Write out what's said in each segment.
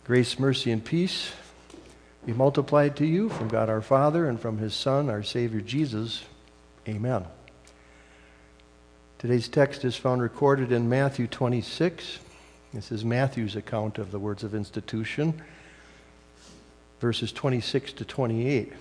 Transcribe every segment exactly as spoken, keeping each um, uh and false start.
Grace, mercy, and peace be multiplied to you from God our Father and from his Son, our Savior Jesus. Amen. Today's text is found recorded in Matthew twenty-six. This is Matthew's account of the words of institution, verses twenty-six to twenty-eight.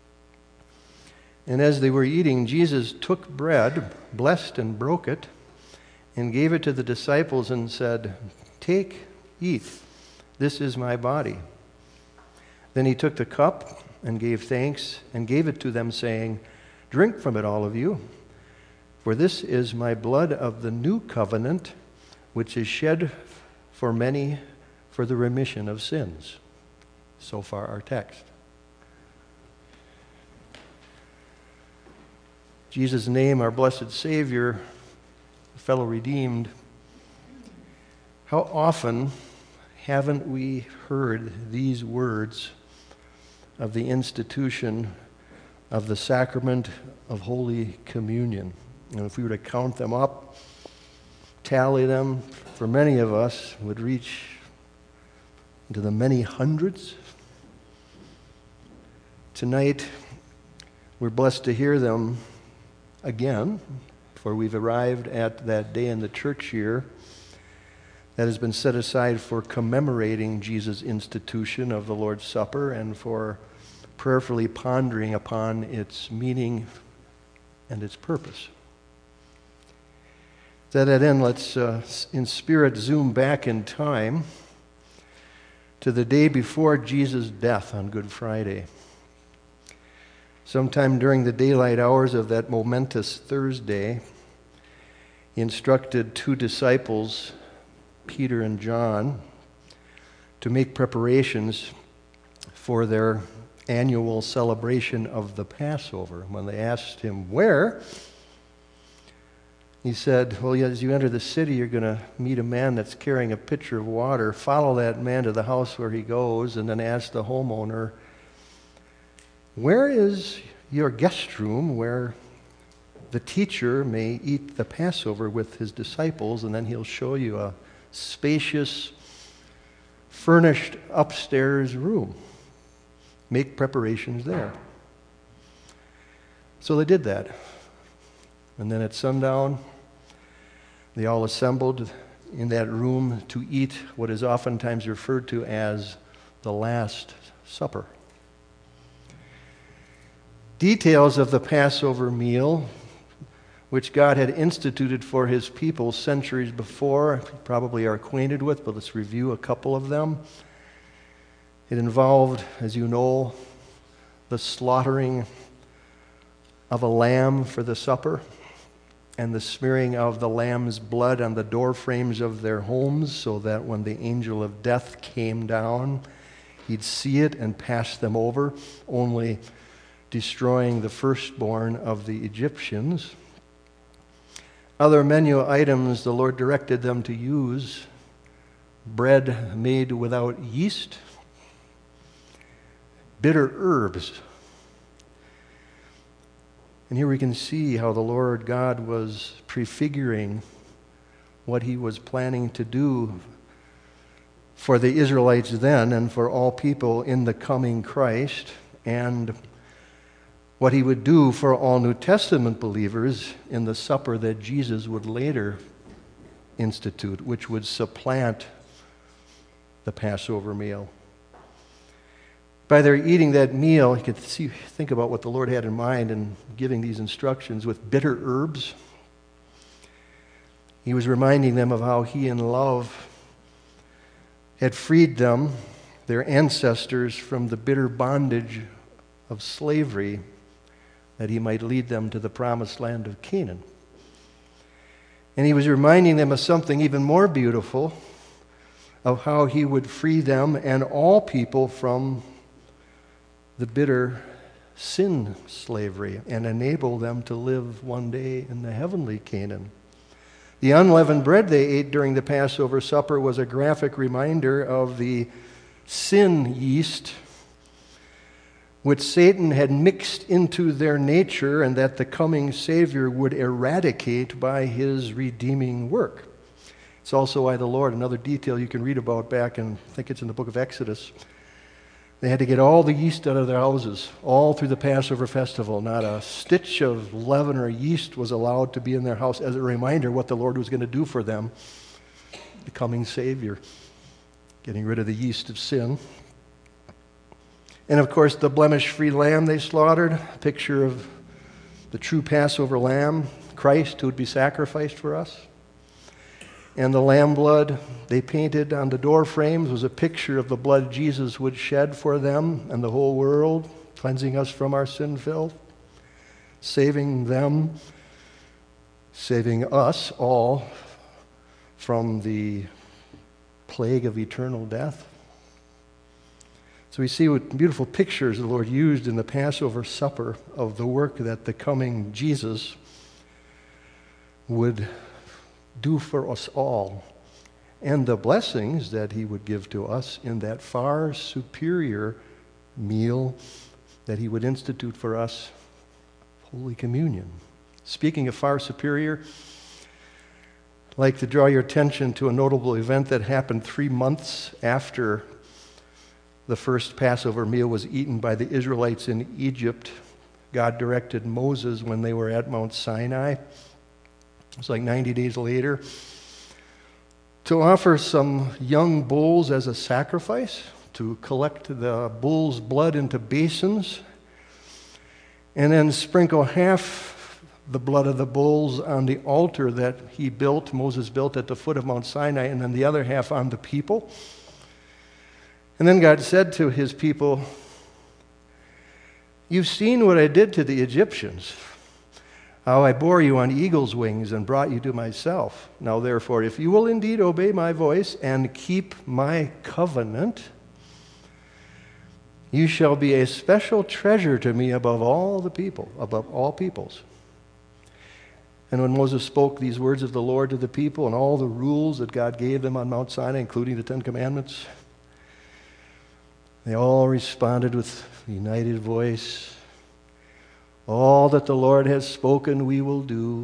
And as they were eating, Jesus took bread, blessed and broke it, and gave it to the disciples and said, "Take, eat. This is my body." Then he took the cup and gave thanks and gave it to them, saying, "Drink from it, all of you, for this is my blood of the new covenant, which is shed for many for the remission of sins." So far our text. Jesus' name, our blessed Savior, fellow redeemed, how often haven't we heard these words of the institution of the sacrament of Holy Communion? And if we were to count them up, tally them, for many of us would reach into the many hundreds. Tonight, we're blessed to hear them again, for we've arrived at that day in the church year that has been set aside for commemorating Jesus' institution of the Lord's Supper and for prayerfully pondering upon its meaning and its purpose. To that end, let's, uh, in spirit, zoom back in time to the day before Jesus' death on Good Friday. Sometime during the daylight hours of that momentous Thursday, he instructed two disciples, Peter and John, to make preparations for their annual celebration of the Passover. When they asked him where, he said, well, as you enter the city, you're going to meet a man that's carrying a pitcher of water. Follow that man to the house where he goes, and then ask the homeowner, where is your guest room where the teacher may eat the Passover with his disciples? And then he'll show you a spacious, furnished upstairs room. Make preparations there. So they did that. And then at sundown, they all assembled in that room to eat what is oftentimes referred to as the Last Supper. Details of the Passover meal, which God had instituted for his people centuries before, you probably are acquainted with, but let's review a couple of them. It involved, as you know, the slaughtering of a lamb for the supper and the smearing of the lamb's blood on the door frames of their homes so that when the angel of death came down, he'd see it and pass them over, only destroying the firstborn of the Egyptians. Other menu items the Lord directed them to use: bread made without yeast, bitter herbs. And here we can see how the Lord God was prefiguring what he was planning to do for the Israelites then and for all people in the coming Christ, and what he would do for all New Testament believers in the supper that Jesus would later institute, which would supplant the Passover meal. By their eating that meal, you could see, think about what the Lord had in mind in giving these instructions with bitter herbs. He was reminding them of how he in love had freed them, their ancestors, from the bitter bondage of slavery, that he might lead them to the promised land of Canaan. And he was reminding them of something even more beautiful, of how he would free them and all people from the bitter sin slavery and enable them to live one day in the heavenly Canaan. The unleavened bread they ate during the Passover supper was a graphic reminder of the sin yeast which Satan had mixed into their nature and that the coming Savior would eradicate by his redeeming work. It's also why the Lord, another detail you can read about back in, I think it's in the book of Exodus, they had to get all the yeast out of their houses, all through the Passover festival. Not a stitch of leaven or yeast was allowed to be in their house as a reminder what the Lord was going to do for them, the coming Savior, getting rid of the yeast of sin. And of course, the blemish-free lamb they slaughtered, a picture of the true Passover lamb, Christ, who would be sacrificed for us. And the lamb blood they painted on the door frames was a picture of the blood Jesus would shed for them and the whole world, cleansing us from our sin filth, saving them, saving us all from the plague of eternal death. So we see what beautiful pictures the Lord used in the Passover supper of the work that the coming Jesus would do for us all, and the blessings that he would give to us in that far superior meal that he would institute for us, Holy Communion. Speaking of far superior, I'd like to draw your attention to a notable event that happened three months after the first Passover meal was eaten by the Israelites in Egypt. God directed Moses when they were at Mount Sinai. It's like ninety days later, to offer some young bulls as a sacrifice, to collect the bull's blood into basins, and then sprinkle half the blood of the bulls on the altar that he built, Moses built at the foot of Mount Sinai, and then the other half on the people. And then God said to his people, "You've seen what I did to the Egyptians, how I bore you on eagle's wings and brought you to myself. Now therefore, if you will indeed obey my voice and keep my covenant, you shall be a special treasure to me above all the people, above all peoples." And when Moses spoke these words of the Lord to the people and all the rules that God gave them on Mount Sinai, including the Ten Commandments, they all responded with a united voice, "All that the Lord has spoken, we will do."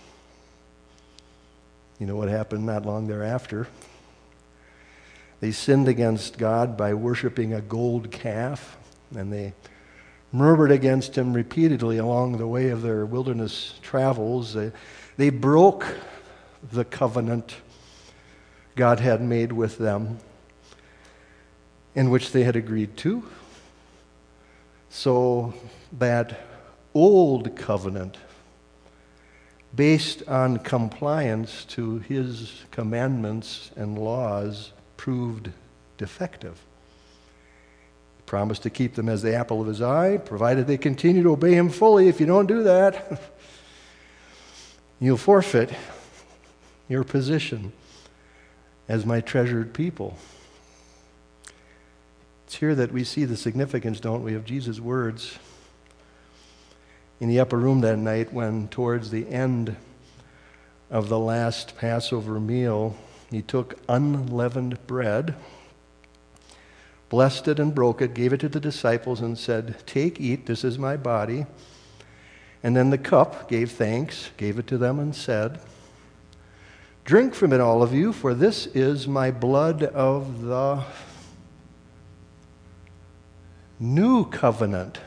You know what happened not long thereafter? They sinned against God by worshiping a gold calf, and they murmured against him repeatedly along the way of their wilderness travels. They, they broke the covenant God had made with them, in which they had agreed to. So that old covenant, based on compliance to his commandments and laws, proved defective. He promised to keep them as the apple of his eye, provided they continue to obey him fully. If you don't do that, you'll forfeit your position as my treasured people. It's here that we see the significance, don't we, of Jesus' words in the upper room that night when, towards the end of the last Passover meal, he took unleavened bread, blessed it and broke it, gave it to the disciples and said, "Take, eat, this is my body." And then the cup, gave thanks, gave it to them and said, "Drink from it, all of you, for this is my blood of the new covenant."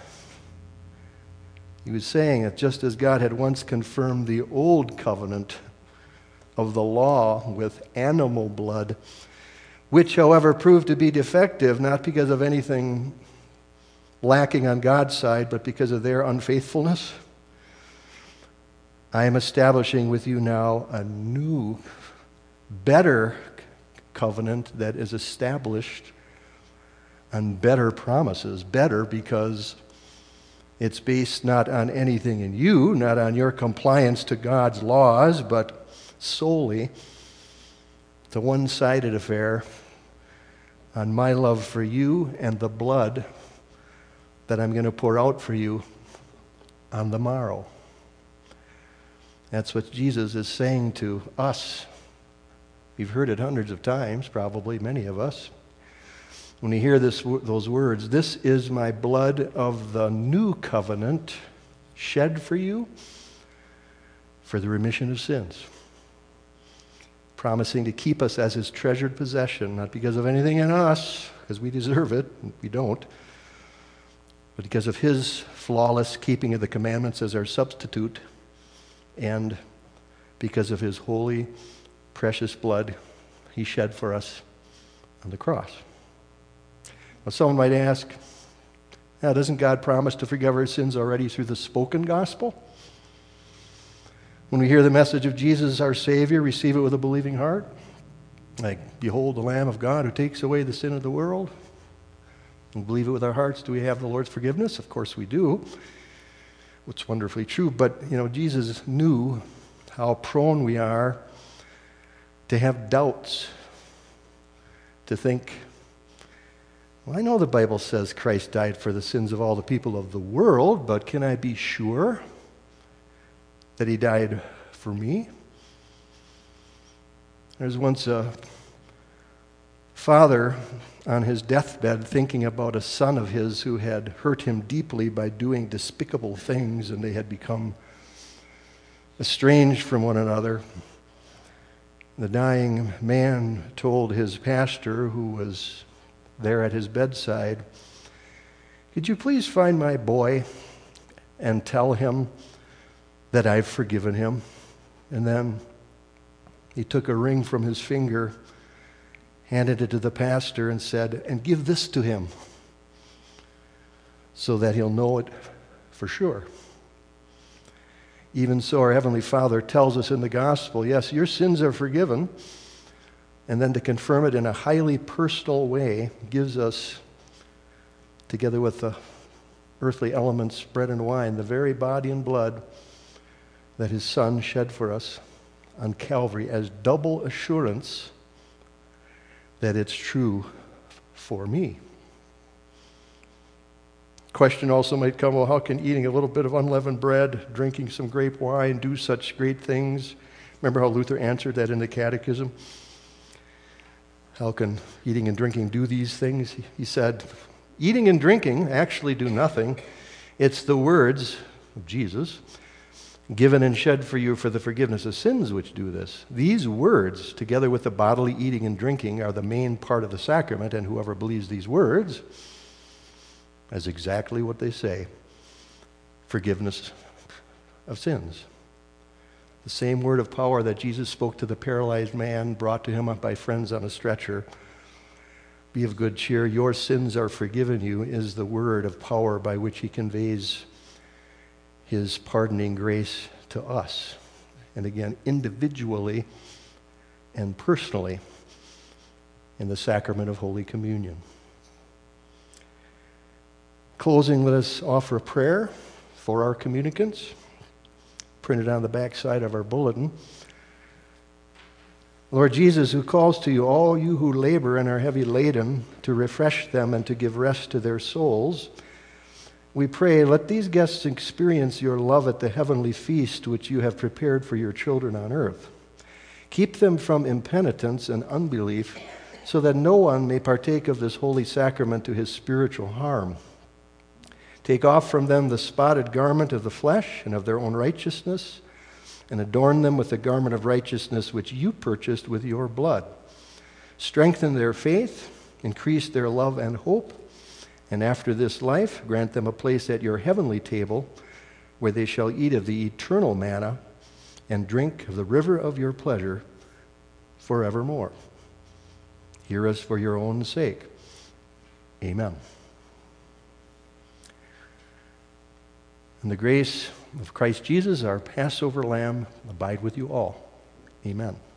He was saying that just as God had once confirmed the old covenant of the law with animal blood, which, however, proved to be defective, not because of anything lacking on God's side, but because of their unfaithfulness, I am establishing with you now a new, better covenant that is established on better promises. Better because it's based not on anything in you, not on your compliance to God's laws, but solely, it's a one-sided affair, on my love for you and the blood that I'm going to pour out for you on the morrow. That's what Jesus is saying to us. You've heard it hundreds of times, probably many of us. When you hear this, those words, "This is my blood of the new covenant, shed for you for the remission of sins." promising to keep us as his treasured possession, not because of anything in us, because we deserve it, we don't, but because of his flawless keeping of the commandments as our substitute, and because of his holy, precious blood he shed for us on the cross. Now, someone might ask, now, doesn't God promise to forgive our sins already through the spoken gospel? When we hear the message of Jesus, our Savior, receive it with a believing heart. Like, behold the Lamb of God who takes away the sin of the world. And believe it with our hearts. Do we have the Lord's forgiveness? Of course we do. It's wonderfully true. But, you know, Jesus knew how prone we are to have doubts, to think, well, I know the Bible says Christ died for the sins of all the people of the world, but can I be sure that he died for me? There's once a father on his deathbed thinking about a son of his who had hurt him deeply by doing despicable things, and they had become estranged from one another. The dying man told his pastor, who was there at his bedside, "Could you please find my boy and tell him that I've forgiven him?" And then he took a ring from his finger, handed it to the pastor, and said, "And give this to him so that he'll know it for sure." Even so, our Heavenly Father tells us in the gospel, yes, your sins are forgiven, and then to confirm it in a highly personal way, gives us, together with the earthly elements, bread and wine, the very body and blood that his Son shed for us on Calvary as double assurance that it's true for me. Question also might come, well, how can eating a little bit of unleavened bread, drinking some grape wine, do such great things? Remember how Luther answered that in the Catechism? How can eating and drinking do these things? He said, eating and drinking actually do nothing. It's the words of Jesus, given and shed for you for the forgiveness of sins, which do this. These words, together with the bodily eating and drinking, are the main part of the sacrament, and whoever believes these words is exactly what they say: forgiveness of sins. The same word of power that Jesus spoke to the paralyzed man, brought to him by friends on a stretcher, "Be of good cheer, your sins are forgiven you," is the word of power by which he conveys his pardoning grace to us. And again, individually and personally in the sacrament of Holy Communion. Closing, let us offer a prayer for our communicants, printed on the back side of our bulletin. Lord Jesus, who calls to you all you who labor and are heavy laden, to refresh them and to give rest to their souls, we pray, let these guests experience your love at the heavenly feast which you have prepared for your children on earth. Keep them from impenitence and unbelief, so that no one may partake of this holy sacrament to his spiritual harm. Take off from them the spotted garment of the flesh and of their own righteousness, and adorn them with the garment of righteousness which you purchased with your blood. Strengthen their faith, increase their love and hope, and after this life, grant them a place at your heavenly table, where they shall eat of the eternal manna and drink of the river of your pleasure forevermore. Hear us for your own sake. Amen. And the grace of Christ Jesus, our Passover Lamb, abide with you all. Amen.